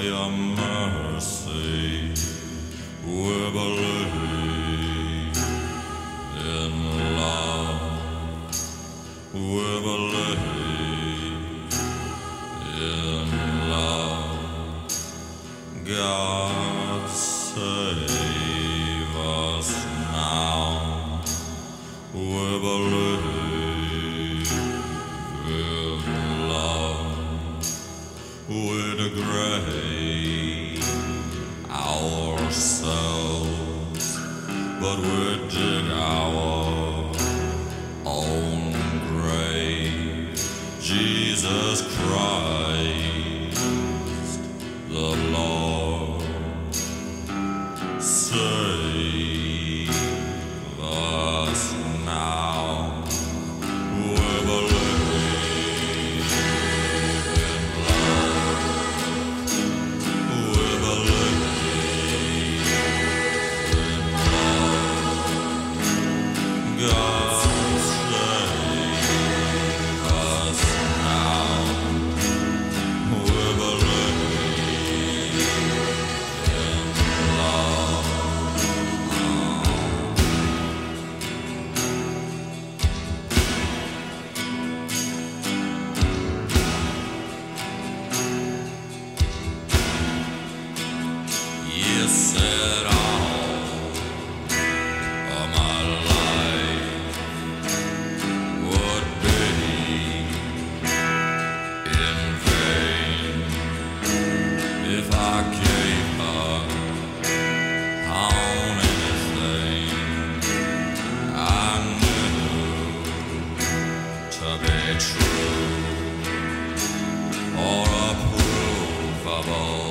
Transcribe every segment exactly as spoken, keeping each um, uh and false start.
your mercy we believe in love, we believe in love. God save us now, we believe in love. We degrade ourselves, but we dig our own grave. Jesus Christ, the Lord, save us now. We believe in love. We believe in love. God save us now. We believe in love. You said all of my life would be in vain if I gave up on anything I knew to be true or approvable.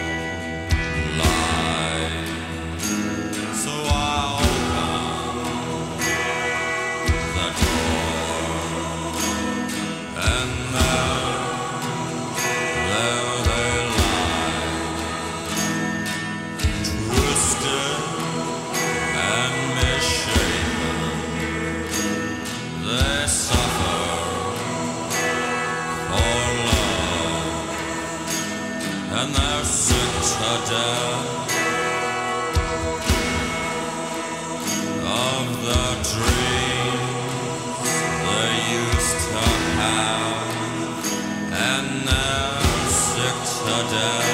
So I'll open the door, and there, there they lie, twisted and misshapen. They suffer for love, and they're sick to death of the dreams they used to have, and they're sick to death